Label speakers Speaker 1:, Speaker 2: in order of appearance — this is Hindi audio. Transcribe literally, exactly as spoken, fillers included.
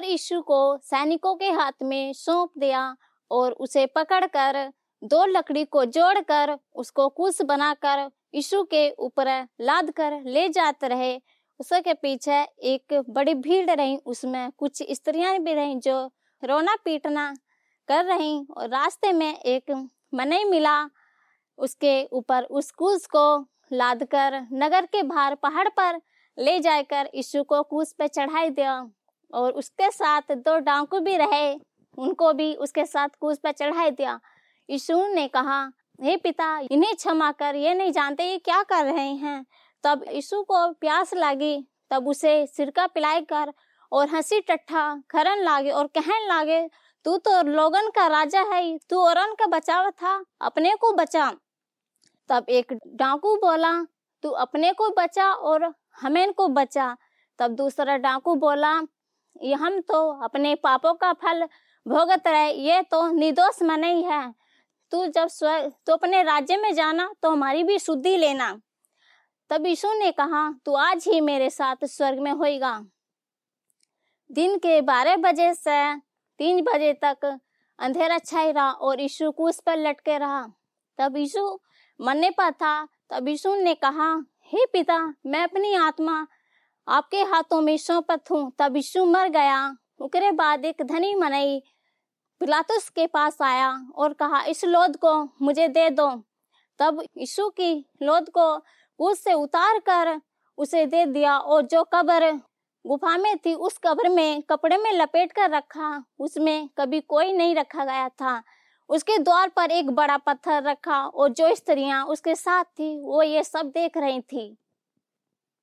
Speaker 1: यीशु को सैनिकों के हाथ में सौंप दिया और उसे पकड़कर दो लकड़ी को जोड़कर उसको क्रूस बनाकर यीशु के ऊपर लाद कर ले जाते रहे। उसके पीछे एक बड़ी भीड़ रही, उसमें कुछ स्त्रियां भी रहीं जो रोना पीटना कर रही। और रास्ते में एक मनई मिला, उसके ऊपर उस क्रूस को लाद कर नगर के बाहर पहाड़ पर ले जाकर यीशु को क्रूस पे चढ़ाई दिया। और उसके साथ दो डाकू भी रहे, उनको भी उसके साथ क्रूस पे चढ़ाई दिया। यीशु ने कहा, हे पिता, इन्हें क्षमा कर, ये नहीं जानते ये क्या कर रहे हैं। तब यीशु को प्यास लगी, तब उसे सिरका पिलाई कर और हंसी टट्ठा करन लागे और कहने लागे, तू तो लोगन का राजा है, तू औरन का बचाव था, अपने को बचा। तब एक डाकू बोला, तू अपने को बचा और हमें को बचा। तब दूसरा डाकू बोला, ये हम तो अपने पापों का फल भोगत रहे, ये तो निर्दोष मनई है। तू जब स्वर्ग तो अपने राज्य में जाना तो हमारी भी शुद्धि लेना। तब यीशु ने कहा, तू आज ही मेरे साथ स्वर्ग में होएगा। दिन के बारह बजे से तीन बजे तक अंधेरा छाई रहा और यीशु क्रूस पर लटके रहा। तब यीशु मरने पर था। तब यीशु ने कहा, हे पिता, मैं अपनी आत्मा आपके हाथों में सौंपत हूँ। तब यीशु मर गया। उसके बाद एक धनी मनई पिलातुस के पास आया और कहा, इस लोद को मुझे दे दो। तब यीशु की लोद को क्रूस से उतार कर उसे दे दिया और जो कब्र गुफा में थी उस कब्र में कपड़े में लपेट कर रखा, उसमें कभी कोई नहीं रखा गया था। उसके द्वार पर एक बड़ा पत्थर रखा और जो स्त्रियां उसके साथ थी वो ये सब देख रही थी।